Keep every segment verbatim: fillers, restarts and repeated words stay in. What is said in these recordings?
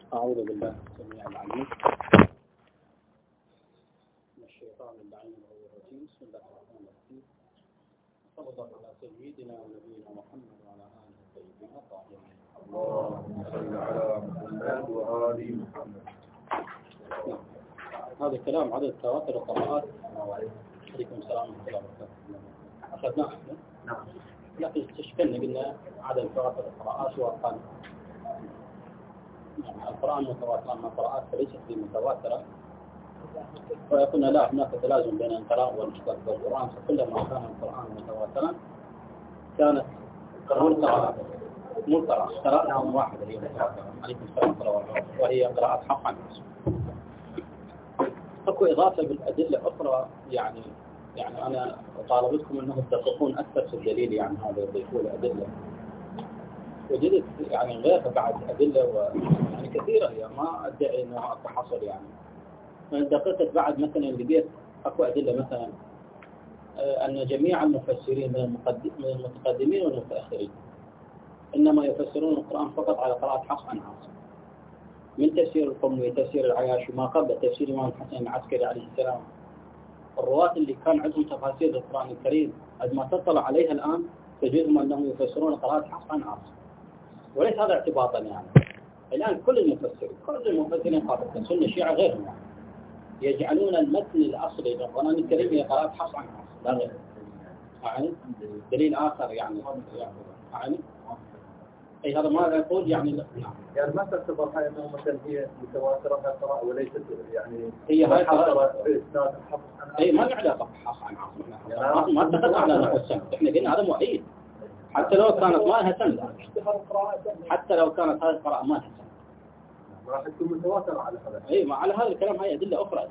أعوذ بالله السميع العليم من الشيطان اللعين الرجيم. بسم الله الرحمن الرحيم. صلى الله على سيدنا ونبينا محمد وعلى آله الطيبين الطاهرين. اللهم صل على محمد وآل محمد. هذا الكلام عدد تواتر القراءات. عليكم السلام ورحمة الله وبركاته. أخذناه احنا؟ نعم. لكن استشكلنا قلنا عدد تواتر القراءات وأرقام. يعني القرآن متواتر، أما القراءات فليست بمتواترة، ويقولنا لا، هناك تلازم بين القراءة والمشترك بالقرآن، فكلما كان القرآن متواترا كانت القراءة مو القراءة قراءة واحدة هي متواترة. عليكم السلام ورحمة الله وبركاته. وهي قراءة حقا. اكو إضافة بالأدلة أخرى، يعني يعني أنا طالبتكم أنهم تدققون أكثر في الدليل، يعني هذا يضيفون الأدلة. وجدت يعني غيرها بعد أدلة ويعني كثيرة، هي ما أدعي أنها تحصل. يعني من دققت بعد مثلا لقيت أكو أدلة مثلا أن جميع المفسرين من المتقدمين والمتأخرين إنما يفسرون القرآن فقط على قراءة حفص عن عاصم، من تفسير القمي، تفسير العياشي، ما قبل تفسير الإمام الحسن العسكري عليه السلام. الرواة اللي كان عندهم تفاسير القرآن الكريم عندما تطلع عليها الآن تجدهم أنهم يفسرون قراءة حفص عن عاصم، وليس هذا اعتباطا. يعني الآن كل المفسرين كل المفسرين خاصة سنة الشيعة غيرهم يعني يجعلون المتن الأصلي للقرآن الكريم هي قراءة حفص عن عاصم لا غير. يعني دليل آخر يعني يعني أي هذا ما يقول يعني لا. يعني ما تعتبر هاي أنه مثلا هي متواترة قراءة وليست يعني هي هاي قراءة بإسناد الحفص عن عاصم. أي ما له علاقة بحفص عن عاصم. يعني ما اتفقنا على نحو السند، إحنا قلنا هذا مؤيد حتى لو كانت ما لها سند، حتى لو كانت هذه القراءة ما لها سند راح تكون متواترة على هذا. أي ما على هذا الكلام. هاي أدلة أخرى.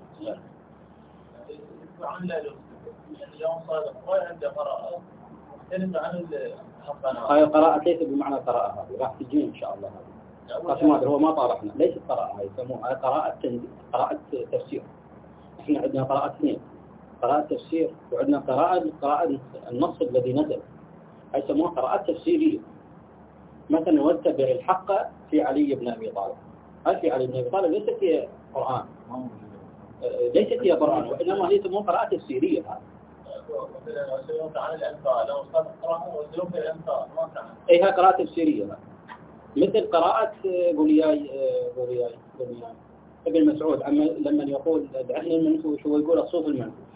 عن لا يعني يوم صادق ما عنده قراءة مختلفة عن الحقنا. هاي القراءة ليس بمعنى القراءة هذه، راح تجينا إن شاء الله. هذه ما هو ما طالعنا، ليست قراءة، هاي يسموها قراءة تنزيل، قراءة تفسير. إحنا عندنا قراءة اثنين، قراءة تفسير وعندنا قراءة قراءة النص الذي نزل، هاي يسموها قراءة تفسيرية. مثلا واتبع الحق في علي بن أبي طالب، هاي في علي بن أبي طالب ليست هي قرآن، ليست هي قرآن، وإنما هي تسموها قراءة تفسيرية. هذا مثلا عن الأنفال لو صار قراءة وسلوك الأنفال ما كان. أي هاي قراءة تفسيرية، مثل قراءة بولياي بولياي بولياي ابن مسعود عم لما يقول دعنا المنفوش هو يقول الصوت المنفوش،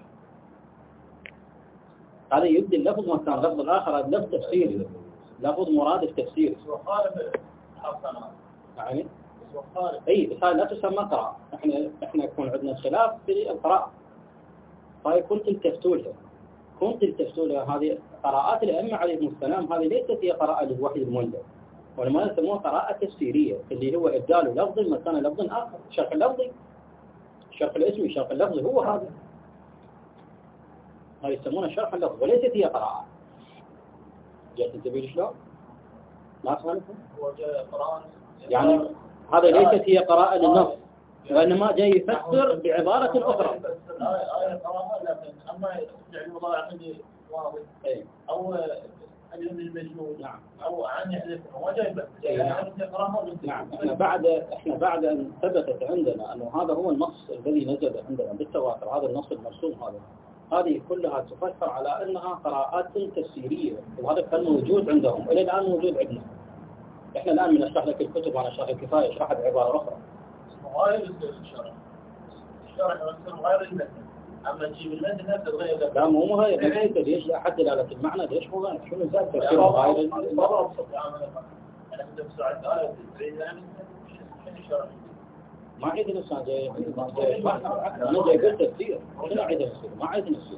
هذا يبدي اللفظ ما كان لفظ الآخر، هذا لفظ تفسيري، لفظ مرادف تفسيري. وخالف حقنا يعني وخالف. أي بس هاي لا تسمى قراءة. إحنا إحنا يكون عندنا خلاف في القراءة، هاي كنتم تفتولها كنتم تفتولها هذه قراءات الأئمة عليهم السلام، هذه ليست هي قراءة للوحي المنزل، ولما يسموها قراءة تفسيرية اللي هو إبدال لفظ مكان لفظ آخر، شرح اللفظي، شرح الاسمي، شرح اللفظي هو هذا، هاي يسمونها شرح اللفظ وليست هي قراءة. جاءت انتبه شلون؟ ما فهمتم؟ هو جاء قرآن يعني هذا ليست هي قراءة للنص، وإنما جاي يفسر بعبارة أخرى. آية قراءة لكن أما يعني المضارع عندي واضح أو اليوم المجنون نعم أو عن يحدث هو جاي بس يعني قراءة. نعم. احنا بعد احنا بعد أن ثبتت عندنا أنه هذا هو النص الذي نزل عندنا بالتواتر، هذا النص المرسوم، هذا هذه كلها تفسر على أنها قراءات تفسيرية، وهذا كان موجود عندهم إلى الآن موجود عندنا. احنا الآن بنشرح لك الكتب وأنا شرح الكفاية شرحت بعبارة أخرى. غير الشرح الشرح يصير غير المتن، أما تجيب المتن نفسه غير. لا مو مغير، أنت ليش أحد دلالة المعنى ليش مو غير؟ شنو زاد تفسير غير المرة؟ أنا كنت بسرعة آية تريد أنا شنو شرح؟ ما عيد نفسه جاي جاي أنا جاي قلت تفسير، شنو عيد نفسه؟ ما عيد نفسه.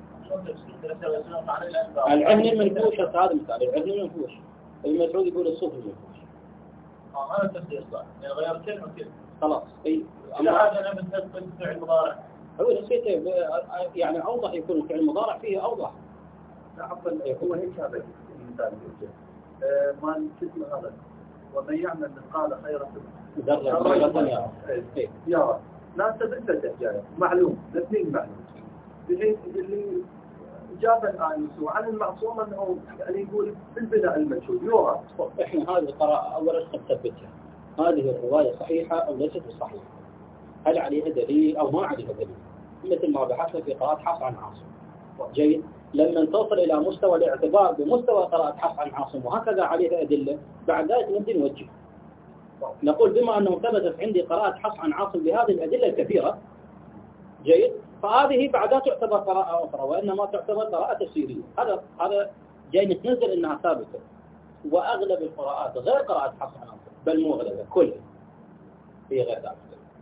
العهن المنفوش هذا مثال، العهن المنفوش المسعود يقول الصوف المنفوش. آه هذا التفسير صح، يعني غير كلمة كلمة. خلاص. أي. إذا هذا أنا بنسبة فعل مضارع. هو نسيته يعني أوضح يكون الفعل المضارع فيه أوضح. لا عفوا هو هيك هذا المثال ما نسمع هذا ومن يعمل مثقال خيرا يرى يرى لا تبدأ جاي معلوم الاثنين معلوم. اللي اللي جاب الآن عن المعصوم أنه يعني يقول بالبناء المجهول يرى. إحنا هذه القراءة أولا نثبتها هذه الرواية صحيحة أو ليست بصحيحة، هل عليها دليل أو ما عليها دليل، مثل ما بحثنا في قراءة حفص عن عاصم. جيد. لما توصل إلى مستوى الاعتبار بمستوى قراءة حفص عن عاصم وهكذا عليها أدلة، بعد ذلك نبدأ نوجه، نقول بما أنه ثبتت عندي قراءة حفص عن عاصم بهذه الأدلة الكثيرة، جيد، فهذه بعدها تعتبر قراءة أخرى وإنما تعتبر قراءة تفسيرية. هذا هذا جاي نتنزل إنها ثابتة. وأغلب القراءات غير قراءة حفص عن عاصم، بل مو أغلبها كلها هي غير ثابتة.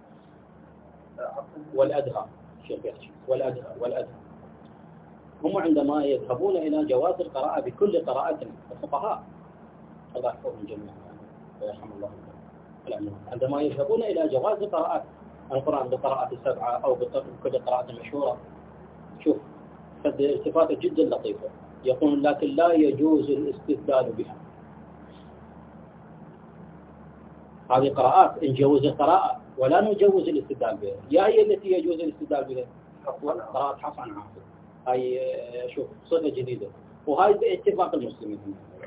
والأدهى شيخ يحكي والأدهى والأدهى هم عندما يذهبون إلى جواز القراءة بكل قراءة، الفقهاء الله يحفظهم جميعا ويرحم الله العلماء، عندما يذهبون إلى جواز قراءة القرآن بقراءة السبعة أو بكل قراءة مشهورة، شوف قد التفاتة جدا لطيفة، يقول لكن لا يجوز الاستدلال بها. هذه قراءات نجوز القراءة ولا نجوز الاستدلال بها، يا هي التي يجوز الاستدلال بها قراءة حفص عن عاصم، هاي شوف صفة جديدة، وهاي باتفاق المسلمين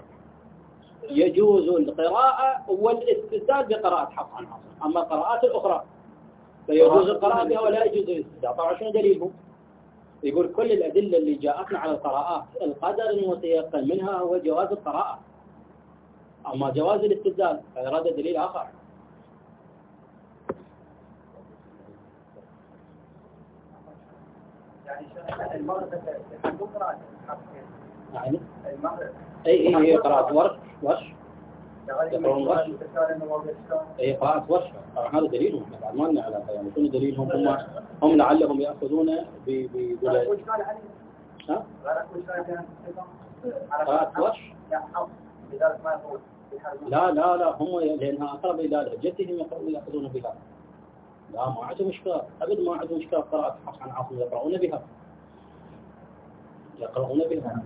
يجوز القراءة والاستدلال بقراءة حفص عن عاصم، أما القراءات الأخرى فيجوز القراءة بها ولا يجوز الاستدلال. طبعا شنو دليلهم؟ يقول كل الأدلة اللي جاءتنا على القراءات القدر المتيقن منها هو جواز القراءة، أما جواز الاستدلال فيراد دليل آخر. يعني المغرب تحدث قراءة يعني أي أي هي قراءة ورش ورش يقرأون ورش أي قراءة ورش. طبعا هذا دليلهم، احنا بعد ما لنا علاقة، يعني شنو دليلهم؟ هم هم لعلهم يأخذون ب ب ها قراءة ورش. لا لا لا هم لأنها أقرب إلى لهجتهم يأخذون بها. لا ما عندهم إشكال أبدا، ما عندهم إشكال قراءة حفص عن عاصم يقرؤون بها يقرؤون بها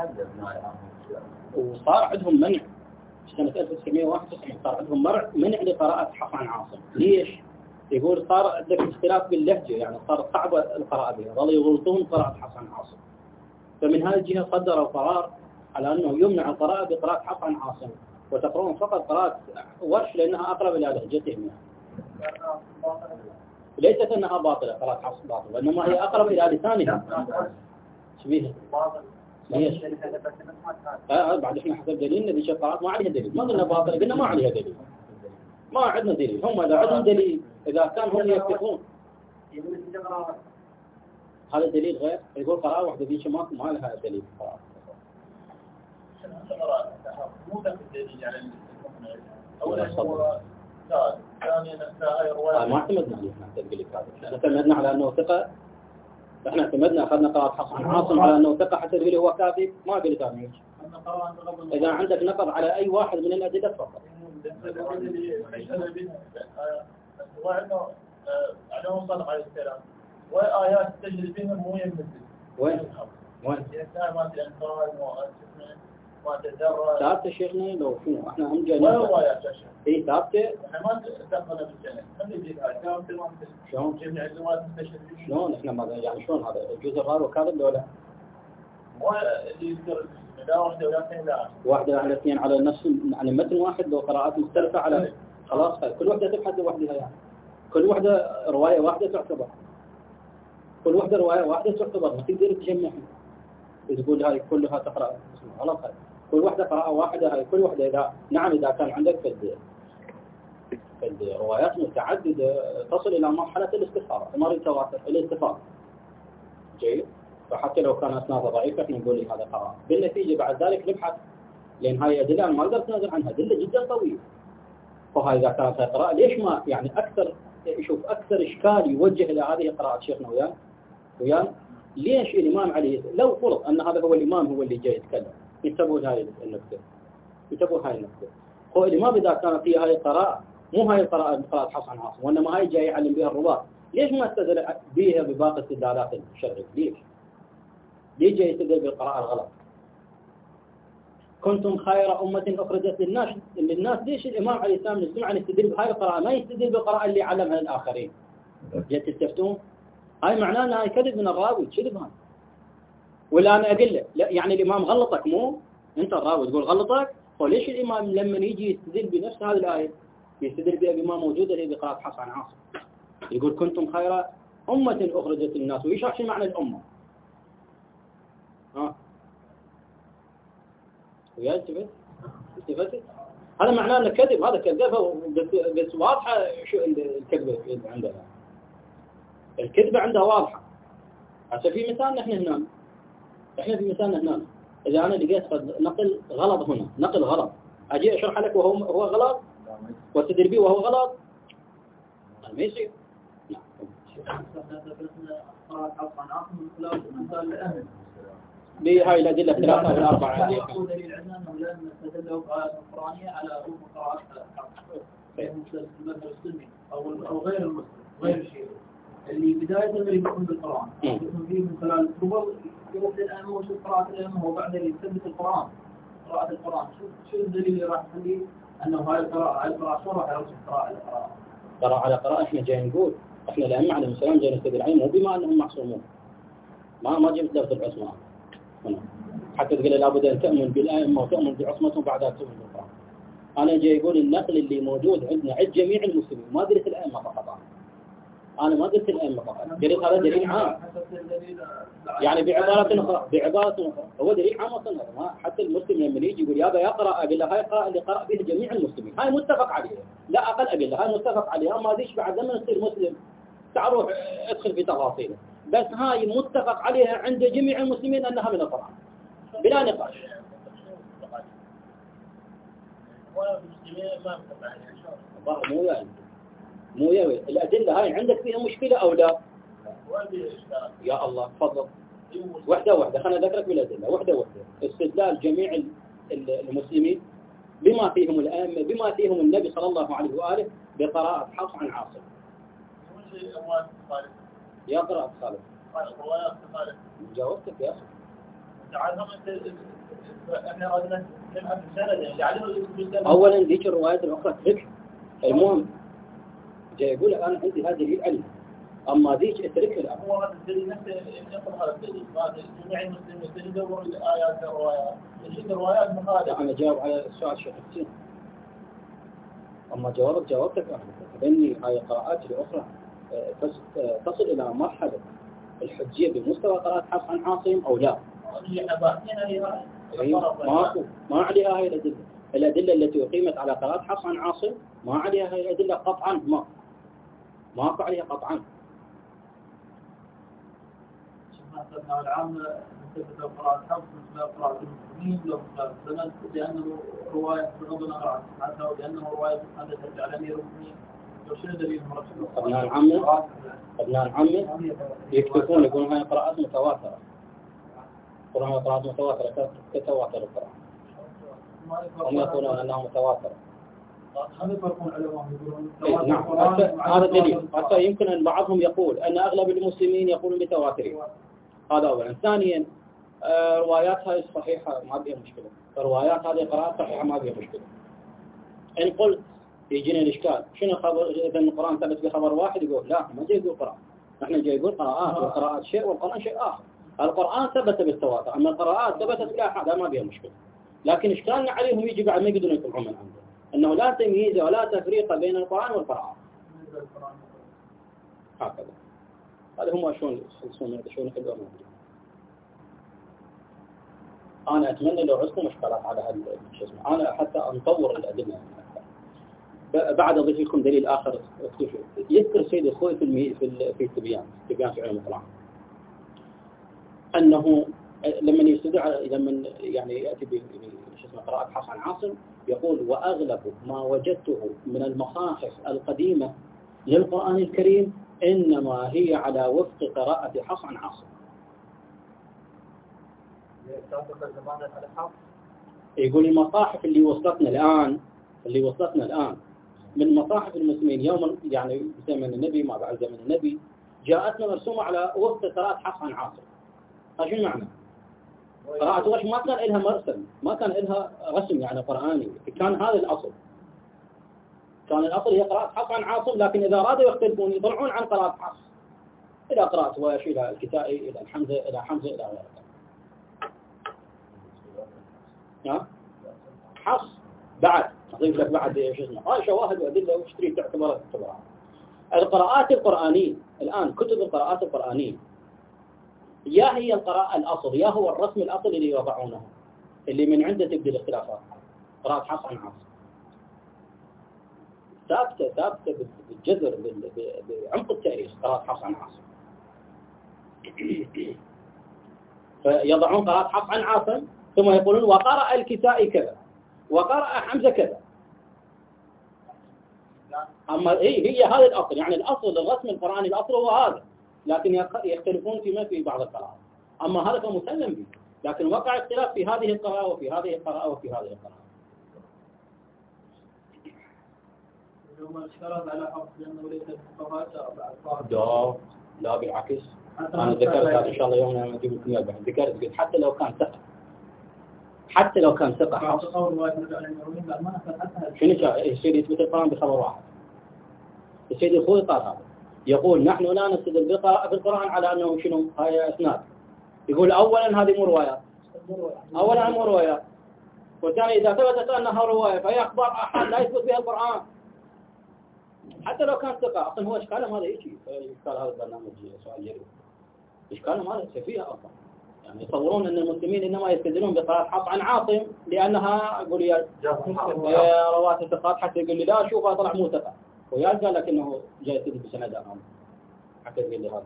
وصار عندهم منع سنة ألف وتسعمائة وواحد وتسعين، صار عندهم منع لقراءة حفص عن عاصم. ليش؟ يقول صار عندك اختلاف باللهجة، يعني صار صعبة القراءة بها، ظلوا يغلطون قراءة حفص عن عاصم، فمن هذه الجهة صدروا قرار على أنه يمنع القراءة بقراءة حفص عن عاصم وتقرؤون فقط قراءة ورش لأنها أقرب إلى لهجتهم. يعني ليست أنها باطلة قراءة حفص باطلة، وإنما هي أقرب إلى لسانهم. شبيهة ليش؟ آه بعد إحنا حسب دليلنا ذي شقارات ما عليها دليل، ما قلنا باطلة، قلنا ما عليها دليل، ما عندنا دليل. هم إذا عندهم دليل، إذا كان هم يتفقون هذا دليل غير، يقول قراءة واحدة ذي ما ما لها دليل قراءة. مو ذاك الدليل على المقنع. ثانيا ما اعتمدنا عليه، احنا تقول هذا احنا اعتمدنا على انه ثقه، احنا اعتمدنا اخذنا قراءة حفص عن عاصم على انه ثقه حتى تقول هو كاذب، ما قلت انا. اذا عندك نقض على اي واحد من الادله تفضل. وانه عليهم صلى الله عليه وسلم وايات تجري بهم مو يمثل وين وين ما الانكار ما تدرج ثابته شيخنا لو شنو احنا هم جايين ولا روايات يا شيخ اي ثابته احنا ما دخلنا بالجنه خلي نجيب هاي شلون جميع الروايات مستشهدين شلون احنا ما يعني شلون هذا الجزء الراوي كاذب ولا لا؟ هو اللي يذكر لا واحده ولا اثنين لا واحده على اثنين على نفس يعني متن واحد لو قراءات مختلفه على خلاص كل واحده تبحث لوحدها، يعني كل واحده روايه واحده تعتبر كل واحده روايه واحده تعتبر ما تقدر تجمعها تقول هاي كلها تقرا غلط. كل واحدة قراءة واحدة، هاي كل واحدة إذا نعم إذا كان عندك في الروايات متعددة تصل إلى مرحلة الاستفاضة مر التواتر الاستفاضة. جيد. فحتى لو كان أسنادها ضعيفة احنا نقول لي هذا قراءة، بالنتيجة بعد ذلك نبحث لأن هاي أدلة ما نقدر ننزل عنها، أدلة جدا قوية. فهاي إذا كانت قراءة ليش ما يعني أكثر شوف أكثر إشكال يوجه إلى هذه قراءة شيخنا وياه وياه ليش الإمام علي لو فرض أن هذا هو الإمام هو اللي جاي يتكلم ينتبهوا هاي النقطة ينتبهوا هاي النقطة هو الإمام إذا كانت فيها هاي القراءة مو هاي القراءة قراءة حفص عن عاصم وإنما هاي جاي يعلم بها الرواة، ليش ما استدل بها بباقي استدلالات الشرعية؟ ليش؟ ليش جاي يستدل بالقراءة الغلط؟ كنتم خير أمة أخرجت للناس للناس ليش الإمام عليه السلام نسمع يستدل بهاي القراءة ما يستدل بالقراءة اللي علمها الآخرين؟ جاي تستفتون؟ هاي معناه أنها كذب من الراوي، كذب هاي. ولا أنا أقول له لا يعني الإمام غلطك مو أنت الراوي تقول غلطك، وليش الإمام لما يجي يستدل بنفس هذه الآية يستدل بها بما موجود اللي بقراءة حفص عن عاصم. يقول كنتم خير أمة أخرجت للناس، ويشرح شو معنى الأمة. ها ويا التفت التفت هذا معناه انه كذب، هذا كذبه بس واضحه. شو الكذبه اللي عندنا؟ الكذبه عندها واضحه. هسه في مثالنا احنا هنا، احنا في مثالنا هنا اذا انا لقيت نقل غلط هنا، نقل غلط، اجي اشرح لك وهو هو غلط واستدل به وهو غلط، ما يصير. بهاي الأدلة الثلاثة أو الأربعة هذه. هو دليل عندنا أنه لم نستدل بآيات القرآنية على أم قراءة المذهب السني أو أو غير المسلم غير الشيعي اللي بداية اللي يكون بالقرآن يكون فيه من خلال قبل قبل الأئمة وشو قراءة الأئمة وبعد اللي يثبت القرآن قراءة القرآن شو شو الدليل اللي راح يخلي أنه هاي القراءة هاي القراءة شو راح يرجع قراءة على قراءة قراءة على قراءة. إحنا جاي نقول إحنا الأئمة عليهم السلام جاي نستدل عليهم مو بما أنهم معصومون، ما ما جبت لفظ العصمة حتى تقول لابد أن تؤمن بالأئمة وتؤمن بعصمتهم بعدها تؤمن بالقرآن. أنا جاي يقول النقل اللي موجود عندنا عند جميع المسلمين، ما قلت الأئمة فقط، أنا ما قلت الأئمة فقط، قلت هذا دليل عام. يعني بعبارة أخرى بعبارة أخرى هو دليل عام أصلا. ما حتى المسلم لما يجي يقول يابا يقرأ أقول له هاي قراءة اللي قرأ به جميع المسلمين، هاي متفق عليها، لا أقل أقول له هاي متفق عليها، ما ذيش بعد لما يصير مسلم تعرف ادخل في تفاصيله، بس هاي متفق عليها عند جميع المسلمين أنها من القرآن بلا نقاش. والله مو يعني مو يوي الأدلة هاي عندك فيها مشكلة أو لا؟ يا الله تفضل وحدة وحدة خلنا ذكرك بالأدلة وحدة وحدة. استدلال جميع المسلمين بما فيهم الأئمة بما فيهم النبي صلى الله عليه وآله بقراءة حفص عن عاصم. يا قراءة خالد جاوبتك يا أخي. أولا ذيك الروايات الأخرى ترك. المهم جاي يقول أنا عندي هذا دليل علم، أما ذيك اترك الأمر. هو هذا الدليل نفسه يقرأ هذا الدليل، جميع المسلمين يدوروا الآيات الروايات، يجد الروايات مخالفة. أنا جاوب على السؤال شخصيا، أما جوابك جاوبتك أنا لأني هاي القراءات الأخرى تصل إلى مرحلة الحجية بمستوى قراءة حفص عن عاصم أو لا؟ ماكو ما عليها هاي الأدلة. الأدلة التي أقيمت على قراءة حفص عن عاصم ما عليها هاي الأدلة قطعا، ما ماكو عليها قطعا. شفنا العام نثبت قراءة حفص مثل قراءة المسلمين لو مثلا لأنه رواية غضنا قراءة حتى لأنه رواية هذا ترجع لأمير المؤمنين. وشنو دليل مرتب؟ أبناء العامة أبناء العامة يكتبون يقولون هاي قراءات متواترة، يقولون هاي قراءات متواترة كتواتر القرآن، هم يقولون أنها متواترة. هذا يفرقون علماء يقولون نعم هذا دليل. حتى يمكن أن بعضهم يقول أن أغلب المسلمين يقولون بتواترين، هذا أولا. ثانيا آه روايات هذه صحيحة ما بيها مشكلة، روايات هذه قراءات صحيحة ما بيها مشكلة. إن قلت يجينا الإشكال شنو خبر إذا القرآن ثبت بخبر واحد يقول لا ما جاي يقول قرآن، نحن جاي يقول قراءات والقراءات شيء والقرآن شيء آخر. القرآن ثبت بالتواتر أما القراءات ثبتت بالآحاد هذا ما بيها مشكلة. لكن إشكالنا عليهم يجي بعد ما يقدرون يطلعون من عنده أنه لا تمييز ولا تفريق بين القرآن والقراءات هكذا. هذا هم شلون يخلصون شلون يخلون. أنا أتمنى لو عندكم إشكالات على هذا شو اسمه أنا حتى نطور الأدلة. بعد أضيف لكم دليل آخر. يذكر سيد الخوي في المي... في في التبيان تبيان في علم القرآن أنه لما يستدعى لما يعني يأتي ب شو اسمه قراءة حفص عن عاصم يقول وأغلب ما وجدته من المصاحف القديمة للقرآن الكريم إنما هي على وفق قراءة حفص عن عاصم. يقول المصاحف اللي وصلتنا الآن اللي وصلتنا الآن من مصاحف المسلمين يوم يعني زمن النبي ما بعد زمن النبي جاءتنا مرسومة على وفق قراءة حفص عن عاصم. هذا شو المعنى؟ قراءة ورش ما كان لها مرسم ما كان لها رسم يعني قرآني، كان هذا الأصل. كان الأصل هي قراءة حفص عن عاصم، لكن إذا أرادوا يختلفون يطلعون عن قراءة حفص إلى قراءة ورش إلى الكتائي إلى الحمزة إلى حمزة إلى غيره. حفص بعد أضيف لك بعد شو اسمه هاي شواهد وأدلة واشتري تعتبر اختبارات. القراءات القرآنية الآن كتب القراءات القرآنية يا هي القراءة الأصل يا هو الرسم الأصل اللي يوضعونه اللي من عنده تبدي الاختلافات. قراءة حفص عن عاصم ثابتة ثابتة بالجذر بعمق التاريخ. قراءة حفص عن عاصم فيضعون قراءة حفص عن عاصم ثم يقولون وقرأ الكسائي كذا وقرأ حمزة كذا. أما هي هي هذا الأصل يعني الأصل الرسم القرآني الأصل هو هذا لكن يختلفون فيما في بعض القراءات. أما هذا فمسلم به لكن وقع اختلاف في هذه القراءة وفي هذه القراءة وفي هذه القراءة. لو اشترط على حفظ لأنه ليس بالفقهاء لا لا بالعكس. أنا ذكرت هذا إن شاء الله يوم أنا أجيب لكم إياه. ذكرت قلت حتى لو كان ثقة حتى لو كان ثقة حفص شنو يصير يثبت القرآن بخبر واحد. السيد الخوي قال هذا يقول نحن لا نستدل بالقراءة في القرآن على أنه شنو هاي أسناد. يقول أولا هذه مو روايات أولا مو روايات والثاني إذا ثبتت أنها رواية فهي أخبار أحد لا يثبت بها القرآن حتى لو كان ثقة. أصلا هو إشكالهم هذا يجي إشكال هذا البرنامج سؤال جريء. إشكالهم هذا سفيه أصلا يعني يصورون أن المسلمين إنما يستدلون بقراءة حفص عن عاصم لأنها أقول يا رواه الثقات حتى يقول لي لا شوفها طلع مو ثقة ويا قال لك إنه جاي يستدل بسند أمام حتى يقول لي هذا.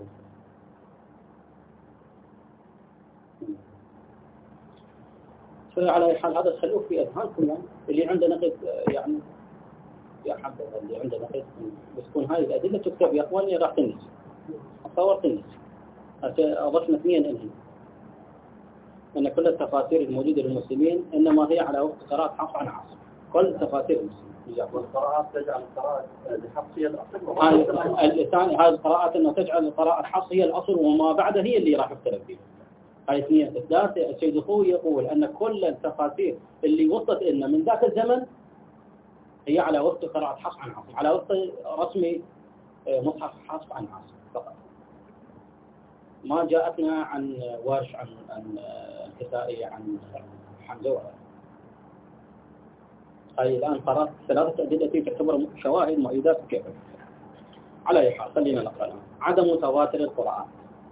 فعلى حال هذا خلوه في أذهانكم يعني اللي عنده نقد يعني يا حبذا اللي عنده نقد بتكون هاي الأدلة تكتب يا أخواني راح تنسى أتصور تنسى. أضفنا اثنين إنهم أن كل التفاسير الموجودة للمسلمين إنما هي على وقت قراءة حفص عن عاصم. كل تفاسير المسلمين والقراءات تجعل القراءة الحفص هي الأصل. الثاني هذه القراءات أنه تجعل القراءة الحفص هي الأصل وما بعدها هي اللي راح يختلف فيها. هاي اثنين. الثالثة السيد الخوي يقول أن كل التفاسير اللي وصلت لنا من ذاك الزمن هي على وقت قراءة حفص عن عاصم على وقت رسم مصحف حفص عن عاصم فقط. ما جاءتنا عن ورش عن عن الكسائي عن حمزة ولا. هاي الآن قرأت ثلاثة أدلة تعتبر شواهد مؤيدات كيف. على أي حال خلينا نقرأ. عدم تواتر القرآن.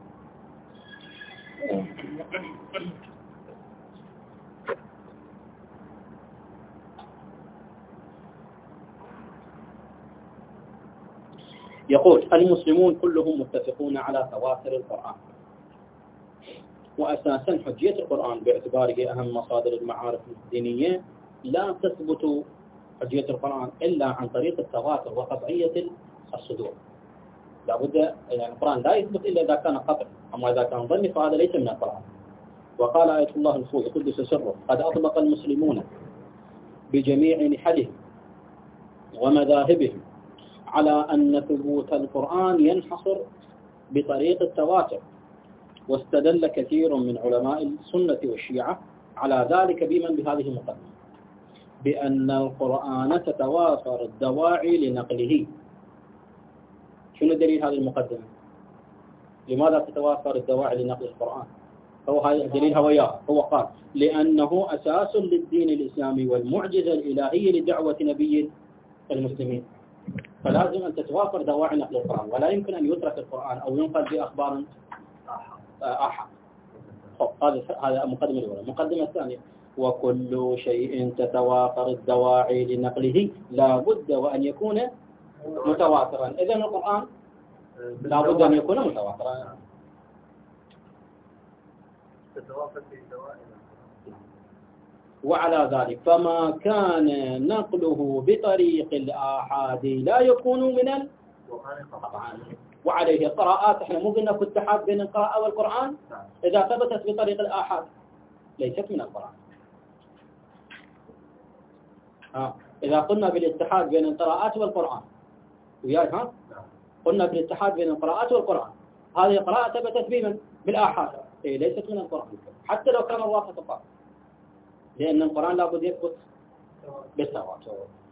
يقول المسلمون كلهم متفقون على تواتر القرآن وأساسا حجية القرآن باعتباره أهم مصادر المعارف الدينية لا تثبت حجية القرآن إلا عن طريق التواتر وقطعية الصدور. لابد يعني القرآن لا يثبت إلا إذا كان قطعي أما إذا كان ظني فهذا ليس من القرآن. وقال آية الله الخوي قدس سره قد أطلق المسلمون بجميع نحلهم ومذاهبهم على أن ثبوت القرآن ينحصر بطريق التواتر. واستدل كثير من علماء السنة والشيعة على ذلك بمن بهذه المقدمة بأن القرآن تتوافر الدواعي لنقله. شنو دليل هذه المقدمة؟ لماذا تتوافر الدواعي لنقل القرآن؟ هو هذا دليلها وياه. هو قال لأنه أساس للدين الإسلامي والمعجزة الإلهية لدعوة نبي المسلمين. فلازم أن تتوافر دواعي نقل القرآن ولا يمكن أن يترك القرآن أو ينقل بأخبار آحاد. هذا هذا مقدمة الأولى. المقدمة الثانية وكل شيء تتوافر الدواعي لنقله لا بد وأن يكون متواترا. إذن القرآن لا بد أن يكون متواترا. وعلى ذلك فما كان نقله بطريق الآحاد لا يكون من القرآن. وعليه القراءات احنا مو قلنا في اتحاد بين القراءة والقرآن إذا ثبتت بطريق الآحاد ليست من القرآن. ها إذا قلنا بالاتحاد بين القراءات والقرآن وياي ها قلنا بالاتحاد بين القراءات والقرآن هذه القراءة ثبتت بمن بالآحاد إيه ليست من القرآن حتى لو كان الواقع تقال لأن القرآن لابد يثبت بالتواتر.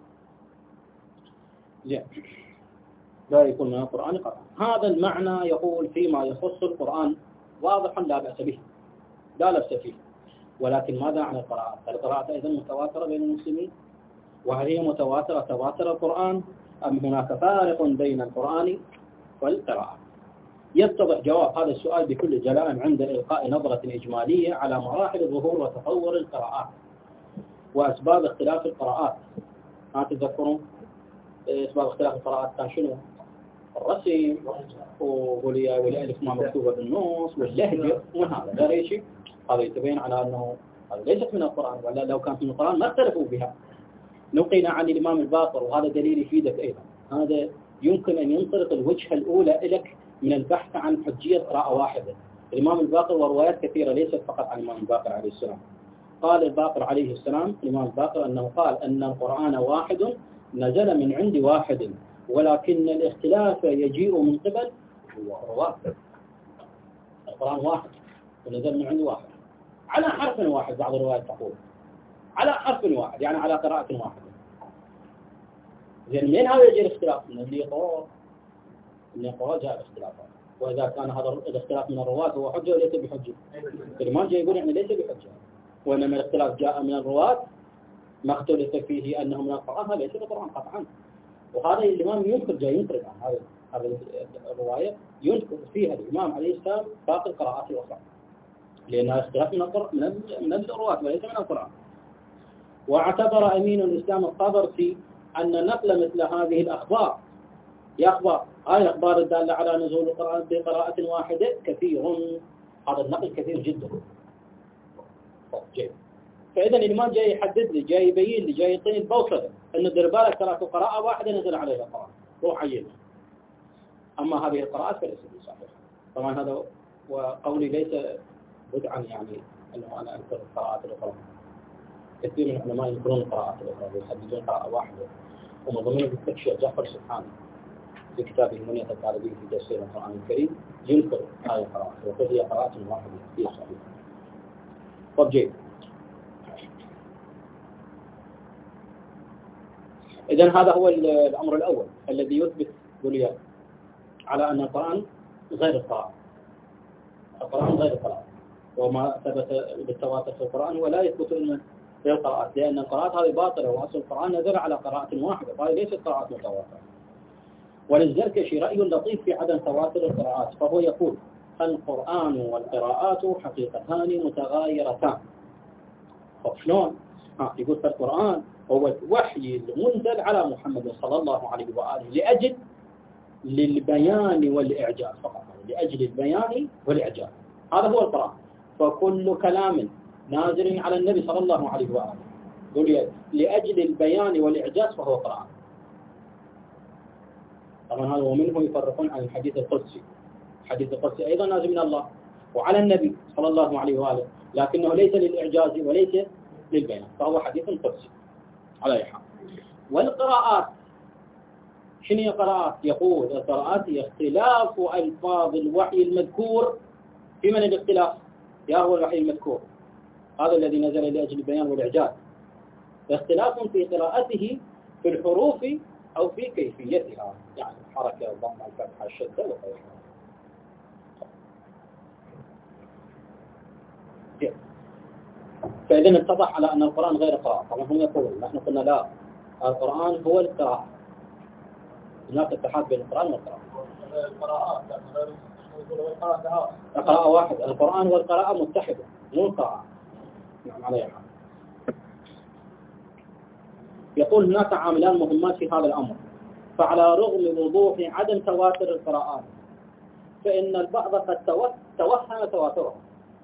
زين لا يكون من القرآن قرآن. هذا المعنى يقول فيما يخص القرآن واضح لا بأس به لا لبس فيه. ولكن ماذا عن القراءات؟ القراءات أيضا متواترة بين المسلمين وهل هي متواترة تواتر القرآن أم هناك فارق بين القرآن والقراءة؟ يتضح جواب هذا السؤال بكل جلاء عند إلقاء نظرة إجمالية على مراحل ظهور وتطور القراءات وأسباب اختلاف القراءات. ما تتذكرون أسباب اختلاف القراءات كان شنو؟ الرسم والألف ما مكتوبة بالنص واللهجة وهذا غير شيء. هذا يتبين على أنه هذا ليست من القرآن، ولا لو كانت من القرآن ما اختلفوا بها. نقينا عن الإمام الباقر، وهذا دليل يفيدك أيضا. هذا يمكن أن ينطلق الوجهة الأولى لك من البحث عن حجية قراءة واحدة. الإمام الباقر وروايات كثيرة ليست فقط عن الإمام الباقر عليه السلام. قال الباقر عليه السلام الإمام الباقر أنه قال أن القرآن واحد نزل من عند واحد، ولكن الاختلاف يجيء من قبل الرواة. القرآن واحد ونزل من عند واحد على حرف واحد، بعض الروايات تقول على حرف واحد يعني على قراءة واحدة. لأن من هذا يجي الاختلاف؟ من اللي يقرأ من يقرأ جاء الاختلاف. وإذا كان هذا الاختلاف من الرواة هو حجة وليس بحجة. الإمام جاي يقول يعني ليس بحجة، وإنما الاختلاف جاء من الرواة ما اختلف فيه أنه من القرآن، هذا ليس القرآن قطعا. وهذا الإمام ينكر جاي ينكر عن هذا هذه الرواية، ينكر فيها الإمام عليه السلام باقي القراءات الأخرى، لأنها اختلاف من القرآن من الرواة وليس من القرآن. واعتبر أمين الإسلام الطبرسي أن نقل مثل هذه الأخبار يا أخبار هاي الأخبار الدالة على نزول القرآن بقراءة واحدة كثير. هذا النقل كثير جدا. جيد. فإذا الإمام جاي يحدد لي، جاي يبين لي، جاي يعطيني البوصلة أن دير بالك ترى قراءة واحدة نزل عليها القرآن، روح عينها. أما هذه القراءات فليست بصحيحة. طبعا هذا وقولي ليس بدعا يعني أنه أنا أنكر القراءات الأخرى. كثير من العلماء ينكرون القراءات الأخرى ويحددون قراءة واحدة، ومن ضمنهم الشيخ جعفر سبحانه في كتابه منية الطالبين في تفسير القرآن الكريم ينكر هذه القراءات ويقول هي قراءة واحدة هي صحيحة. طب جيد. إذن هذا هو الأمر الأول الذي يثبت بنيان على أن القرآن غير القراءة. القرآن غير القراءة، وما ثبت بالتواتر في القرآن ولا يثبت إلا في القراءات، لأن القراءات هذه باطلة، وأصل القرآن نزل على قراءة واحدة، فهذه ليست قراءة متواترة. وللزركشي رأي لطيف في عدم تواتر القراءات، فهو يقول القرآن والقراءات حقيقتان متغايرتان. طب شلون؟ ها يقول القرآن هو الوحي المنزل على محمد صلى الله عليه وآله لأجل للبيان والإعجاز فقط، لأجل البيان والإعجاز، هذا هو القرآن. فكل كلام نازل على النبي صلى الله عليه وآله يقول لأجل البيان والإعجاز فهو قرآن. طبعا هذا ومنه يفرقون عن الحديث القدسي. الحديث القدسي أيضا نازل من الله وعلى النبي صلى الله عليه وآله، لكنه ليس للإعجاز وليس للبيان، فهو حديث قدسي على أي حال. والقراءات شنو هي قراءات؟ يقول القراءات هي اختلاف ألفاظ الوحي المذكور. في من الاختلاف؟ يا هو الوحي المذكور هذا الذي نزل لأجل البيان والإعجاز، اختلاف في قراءته في الحروف أو في كيفيتها، يعني الحركة الضم الفتحة الشدة وغيرها. فإذا اتضح على أن القرآن غير قراءة. طبعا هم يقولون نحن قلنا لا، القرآن هو القراءة، هناك اتحاد بين القرآن والقراءة. القراءات القراءة واحد، القرآن والقراءة متحدة مو القراءة. نعم عليها. يقول هناك عاملان مهمات في هذا الأمر، فعلى رغم وضوح عدم تواتر القراءات فإن البعض قد توهم تواترها.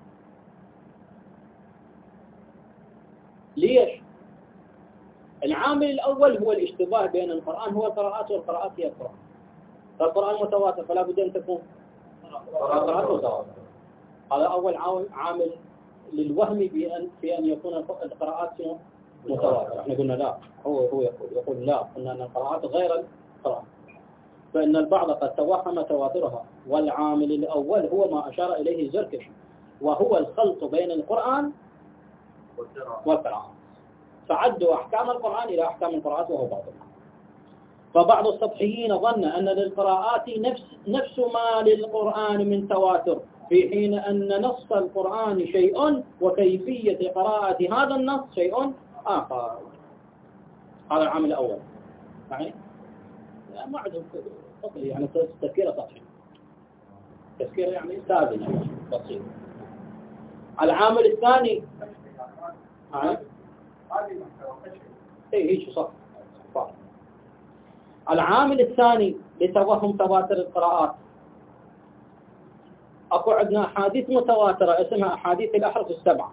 ليش؟ العامل الأول هو الاشتباه بين القرآن هو القراءات والقراءات هي القرآن. فالقرآن متواتر فلا بد أن تكون القراءات متواترة. هذا أول عامل للوهم بأن في أن يكون القراءات متواترة. احنا قلنا لا، هو هو يقول يقول لا، قلنا أن القراءات غير القرآن، فإن البعض قد توهم تواترها. والعامل الأول هو ما أشار إليه الزركشي، وهو الخلط بين القرآن والقراءة، فعدوا أحكام القرآن إلى أحكام القراءات وهو باطل. فبعض السطحيين ظن أن للقراءات نفس نفس ما للقرآن من تواتر، في حين أن نص القرآن شيء وكيفية قراءة هذا النص شيء آخر. هذا العامل الأول. يعني ما عندهم فصل، يعني تفكيره سطحي، تفكيره يعني ساذج بسيط. العامل الثاني ها اي هيك صح. العامل الثاني لتوهم تواتر القراءات، اكو عندنا احاديث متواتره اسمها احاديث الاحرف السبعه.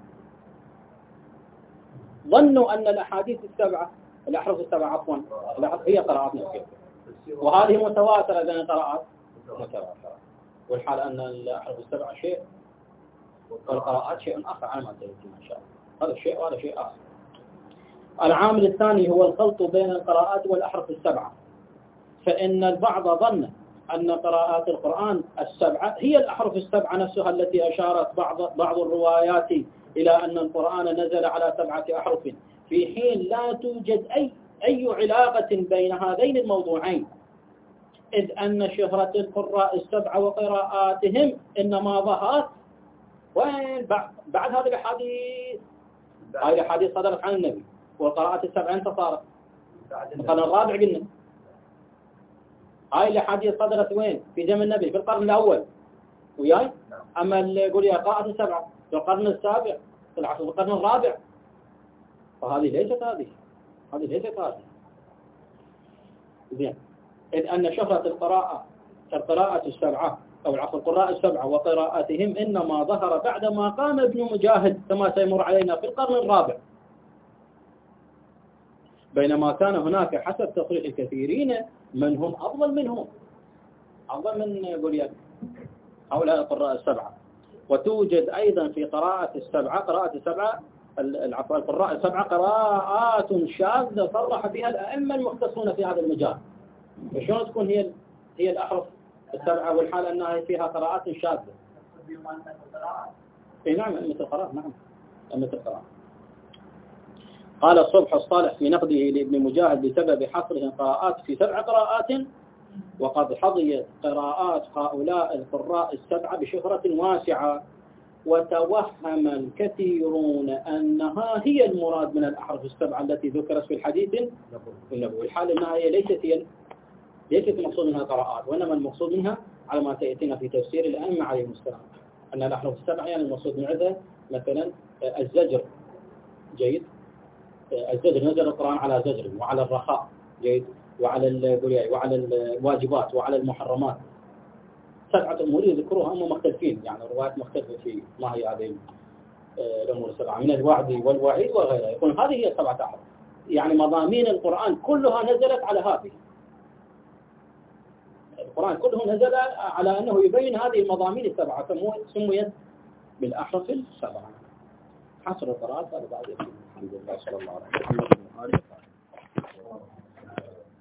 ظنوا ان الاحاديث السبعه الاحرف السبعه عفوا هي قراءات نفسيه، وهذه متواتره بين القراءات متواتره، والحال ان الاحرف السبعه شيء والقراءات شيء اخر على ما تريدون ان شاء الله. هذا شيء وهذا شيء اخر. العامل الثاني هو الخلط بين القراءات والأحرف السبعة، فإن البعض ظن أن قراءات القرآن السبعة هي الأحرف السبعة نفسها التي أشارت بعض بعض الروايات إلى أن القرآن نزل على سبعة أحرف، في حين لا توجد أي أي علاقة بين هذين الموضوعين، إذ أن شهرة القراء السبعة وقراءاتهم إنما ظهرت وين بعد هذه الأحاديث. هذه الأحاديث صدرت عن النبي، والقراءات السبع انت صارت القرن الرابع قلنا. هاي الاحاديث صدرت وين؟ في زمن النبي في القرن الاول وياي. اما اللي يقول يا قراءة السبعة في القرن السابع طلعت في القرن الرابع، فهذه ليست هذه هذه ليست هذه زين. إذ أن شهرة القراءة القراءة السبعة أو العفو القراء السبعة وقراءاتهم إنما ظهر بعدما قام ابن مجاهد كما سيمر علينا في القرن الرابع، بينما كان هناك حسب تصريح الكثيرين من هم أفضل منهم أفضل من يقول هؤلاء القراء السبعة. وتوجد أيضا في قراءة السبعة قراءة السبعة العفو القراء السبعة قراءات شاذة صرح بها الأئمة المختصون في هذا المجال. فشلون تكون هي هي الأحرف السبعة والحال أنها فيها قراءات شاذة؟ إيه نعم مثل القراءة نعم مثل القراءة. قال الصبح الصالح في نقده لابن مجاهد بسبب حصرهم قراءات في سبع قراءات، وقد حظيت قراءات هؤلاء القراء السبعة بشهرة واسعة، وتوهم الكثيرون أنها هي المراد من الأحرف السبعة التي ذكرت في الحديث النبوي، الحال أنها هي ليست هي ليست المقصود منها قراءات، وإنما المقصود منها على ما سيأتينا في تفسير الأئمة عليهم السلام أن الأحرف السبعة يعني المقصود من عندها مثلا الزجر جيد، الزجر نزل القرآن على زجر وعلى الرخاء جيد وعلى وعلى الواجبات وعلى المحرمات، سبعة أمور يذكروها هم مختلفين، يعني الروايات مختلفة في ما هي هذه الأمور السبعة من الوعد والوعيد وغيرها. يقول هذه هي سبعة أحرف، يعني مضامين القرآن كلها نزلت على هذه، القرآن كله نزل على أنه يبين هذه المضامين السبعة، سميت بالأحرف السبعة. حصر القراءات هذا بعد الحمد لله صلى الله عليه وسلم.